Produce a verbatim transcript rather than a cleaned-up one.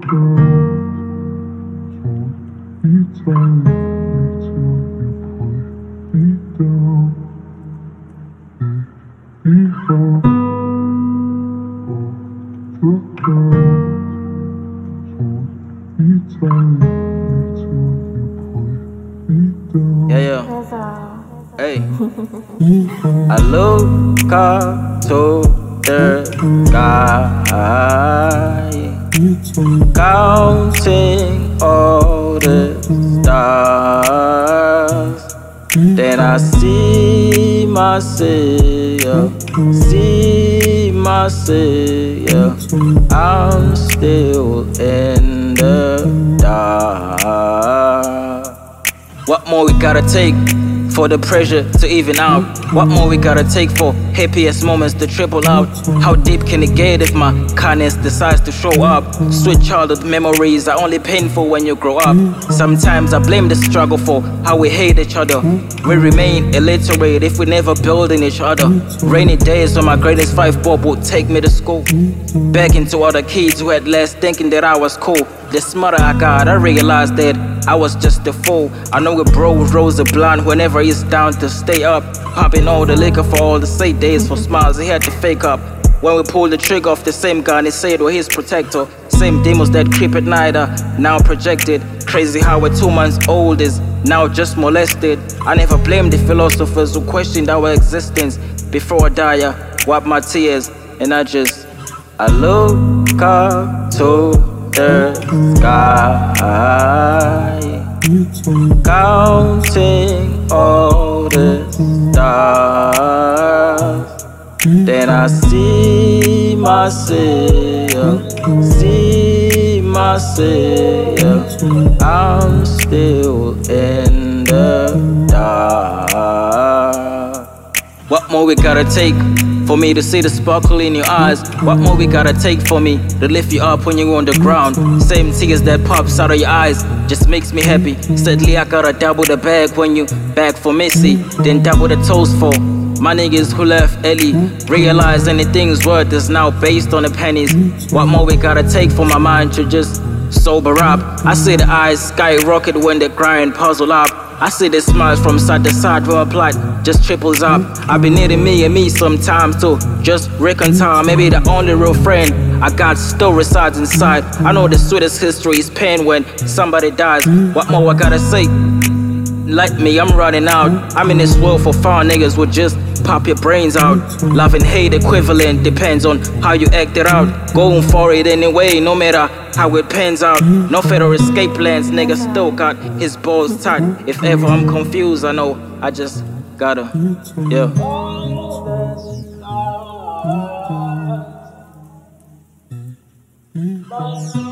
Yeah, yeah. Hey. I look up to the sky, counting all the stars. Then I see myself, see myself. I'm still in the dark. What more we gotta take for the pressure to even out? What more we gotta take for happiest moments to triple out? How deep can it get if my kindness decides to show up? Sweet childhood memories are only painful when you grow up. Sometimes I blame the struggle for how we hate each other. We remain illiterate if we never build in each other. Rainy days when my greatest five bob would take me to school, begging to other kids who had less, thinking that I was cool. The smarter I got, I realized that I was just a fool. I know a bro rose a blind whenever he's down to stay up, pumping all the liquor for all the sad days, for smiles he had to fake up. When we pulled the trigger off the same gun, he said we're his protector. Same demons that creep at night are now projected. Crazy how a two months old is now just molested. I never blamed the philosophers who questioned our existence. Before I die, I wipe my tears and I just, I look up to the sky, counting all the stars. Then I see myself, see myself. I'm still in the dark. What more we gotta take for me to see the sparkle in your eyes? What more we gotta take for me to lift you up when you're on the ground? Same tears that pops out of your eyes just makes me happy. Sadly, I gotta double the bag when you bag for Missy, then double the toast for my niggas who left early. Realize anything's worth is now based on the pennies. What more we gotta take for my mind to just sober up? I see the eyes skyrocket when the grind puzzle up. I see the smiles from side to side when my plot just triples up. I've been needing me and me sometimes to just reconcile. Maybe the only real friend I got still resides inside. I know the sweetest history is pain when somebody dies. What more I gotta say? Like me, I'm running out. I'm in this world for foul niggas who just pop your brains out. Love and hate equivalent, depends on how you act it out. Going for it anyway, no matter how it pans out. No federal escape plans, nigga still got his balls tight. If ever I'm confused, I know I just gotta, yeah.